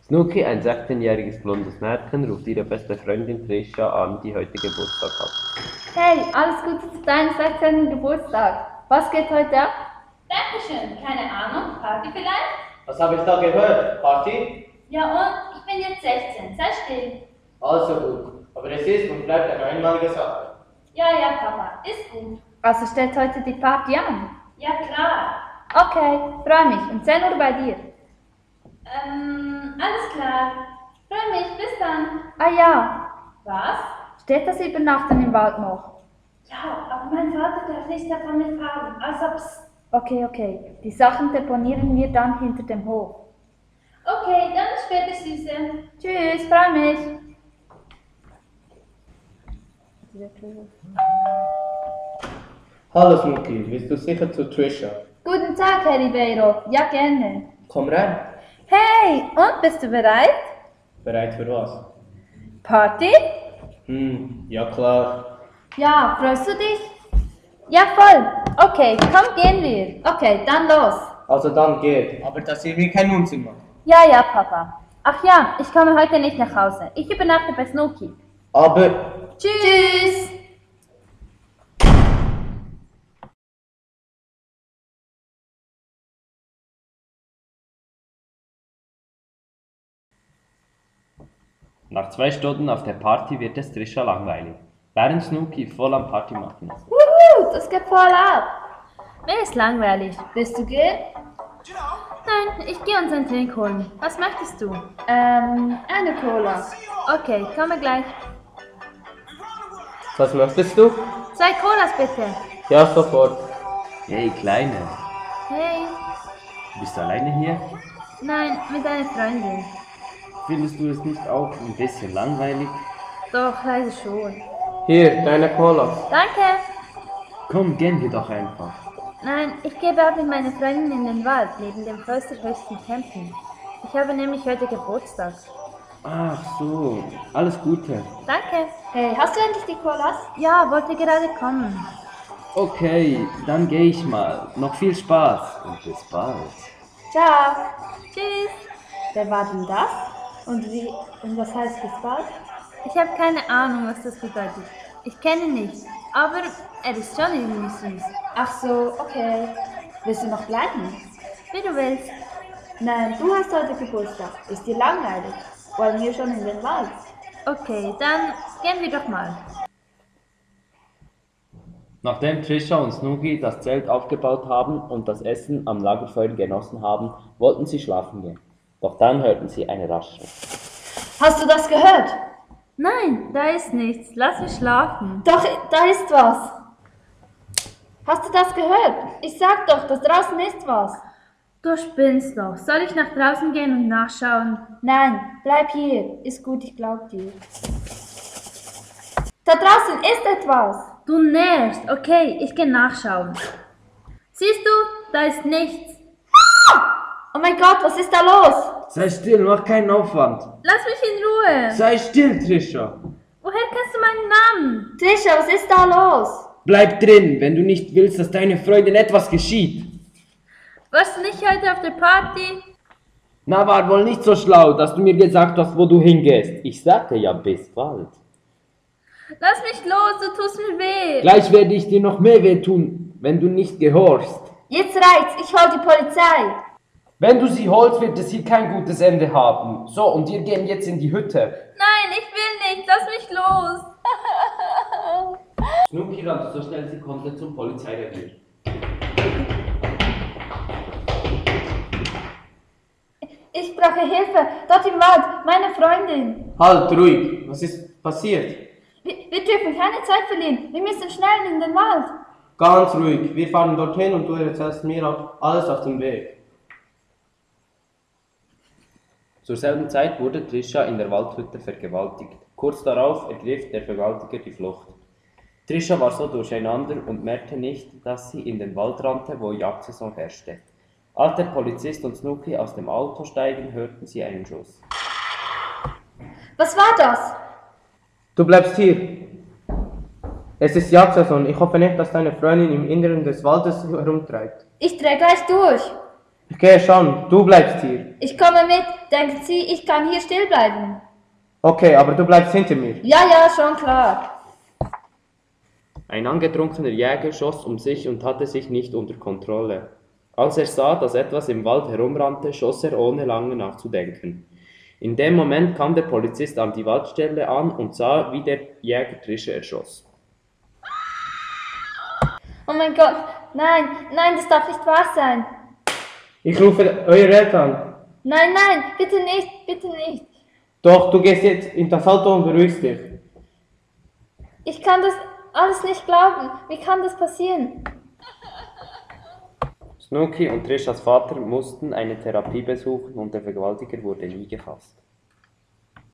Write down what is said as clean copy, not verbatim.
Snooki, ein 16-jähriges blondes Mädchen, ruft ihre beste Freundin Trisha an, die heute Geburtstag hat. Hey, alles Gute zu deinem 16. Geburtstag. Was geht heute ab? Dankeschön, keine Ahnung, Party vielleicht? Was habe ich da gehört? Party? Ja und? Ich bin jetzt 16, sei still. Also gut. Aber es ist und bleibt eine einmalige Sache. Ja, Papa, ist gut. Also steht heute die Party an? Ja, klar. Okay, freue mich. Um 10 Uhr bei dir. Alles klar. Freu mich, bis dann. Ah ja, Was? steht das Übernachten im Wald noch? Ja, aber mein Vater darf nicht davon erfahren, als ob's... Okay. Die Sachen deponieren wir dann hinter dem Hof. Okay, dann später, Süße. Tschüss, freue mich. Hallo Snooki, bist du sicher zu Trisha? Guten Tag, Herr Ribeiro. Ja, gerne. Komm rein. Hey, und bist du bereit? Bereit für was? Party? Ja klar. Ja, freust du dich? Ja, voll. Okay, komm, gehen wir. Okay, dann los. Also dann geht. Aber dass ihr mir keinen Unsinn macht. Ja, Papa. Ach ja, ich komme heute nicht nach Hause. Ich übernachte bei Snooki. Aber... Tschüss. Nach 2 Stunden auf der Party wird es Trisha langweilig, während Snooki voll am Party machen ist. Wuhu, das geht voll ab. Mir ist langweilig. Willst du gehen? Nein, ich gehe uns einen Drink holen. Was möchtest du? Eine Cola. Okay, komme gleich. Was möchtest du? 2 Colas bitte. Ja, sofort. Hey, Kleine, Hey. bist du alleine hier? Nein, mit einer Freundin. Findest du es nicht auch ein bisschen langweilig? Doch, leider schon. Hier, deine Cola. Danke. Komm, gehen wir doch einfach. Nein, ich gehe bald mit meiner Freundin in den Wald, neben dem Klösterhöchsten campen. Ich habe nämlich heute Geburtstag. Ach so, alles Gute. Danke. Hey, hast du endlich die Colas? Ja, wollte gerade kommen. Okay, dann gehe ich mal. Noch viel Spaß und bis bald. Ciao. Tschüss. Wer war denn das? Und was heißt bis bald? Ich habe keine Ahnung, was das bedeutet. Ich kenne ihn nicht, aber er ist schon irgendwie süß. Ach so, okay. Willst du noch bleiben? Wie du willst. Nein, du hast heute Geburtstag. Ist dir langweilig? Wollen wir schon in den Wald? Okay, dann gehen wir doch mal. Nachdem Trisha und Snooki das Zelt aufgebaut haben und das Essen am Lagerfeuer genossen haben, wollten sie schlafen gehen. Doch dann hörten sie eine Rascheln. Hast du das gehört? Nein, da ist nichts. Lass mich schlafen. Doch, da ist was. Hast du das gehört? Ich sag doch, da draußen ist was. Du spinnst doch. Soll ich nach draußen gehen und nachschauen? Nein, bleib hier. Ist gut, ich glaub dir. Da draußen ist etwas. Du nervst. Okay, ich gehe nachschauen. Siehst du, da ist nichts. Oh mein Gott, was ist da los? Sei still, mach keinen Aufwand. Lass mich in Ruhe. Sei still, Trisha. Woher kennst du meinen Namen? Trisha, was ist da los? Bleib drin, wenn du nicht willst, dass deiner Freundin etwas geschieht. Warst du nicht heute auf der Party? Na, war wohl nicht so schlau, dass du mir gesagt hast, wo du hingehst. Ich sagte ja, bis bald. Lass mich los, du tust mir weh. Gleich werde ich dir noch mehr weh tun, wenn du nicht gehorchst. Jetzt reicht's, ich hol die Polizei. Wenn du sie holst, wird es hier kein gutes Ende haben. So, und wir gehen jetzt in die Hütte. Nein, ich will nicht, lass mich los. Snooki rannte so schnell sie konnte zum Polizeirevier. Ich brauche Hilfe, dort im Wald, meine Freundin. Halt, ruhig. Was ist passiert? Wir dürfen keine Zeit verlieren, wir müssen schnell in den Wald. Ganz ruhig. Wir fahren dorthin und du erzählst mir auch alles auf dem Weg. Zur selben Zeit wurde Trisha in der Waldhütte vergewaltigt. Kurz darauf ergriff der Vergewaltiger die Flucht. Trisha war so durcheinander und merkte nicht, dass sie in den Wald rannte, wo Jagdsaison herrschte. Als der Polizist und Snooki aus dem Auto steigen, hörten sie einen Schuss. Was war das? Du bleibst hier. Es ist Jagdsaison. Ich hoffe nicht, dass deine Freundin im Inneren des Waldes herumtreibt. Ich dreh gleich durch. Ich gehe schon, du bleibst hier. Ich komme mit. Denken Sie, ich kann hier still bleiben? Okay, aber du bleibst hinter mir. Ja, ja, schon klar. Ein angetrunkener Jäger schoss um sich und hatte sich nicht unter Kontrolle. Als er sah, dass etwas im Wald herumrannte, schoss er ohne lange nachzudenken. In dem Moment kam der Polizist an die Waldstelle an und sah, wie der Jäger Trisha erschoss. Oh mein Gott, nein, nein, das darf nicht wahr sein. Ich rufe eure Eltern. Nein, nein, bitte nicht, bitte nicht. Doch, du gehst jetzt in das Auto und beruhigst dich. Ich kann das alles nicht glauben. Wie kann das passieren? Snooki und Trishas Vater mussten eine Therapie besuchen und der Vergewaltiger wurde nie gefasst.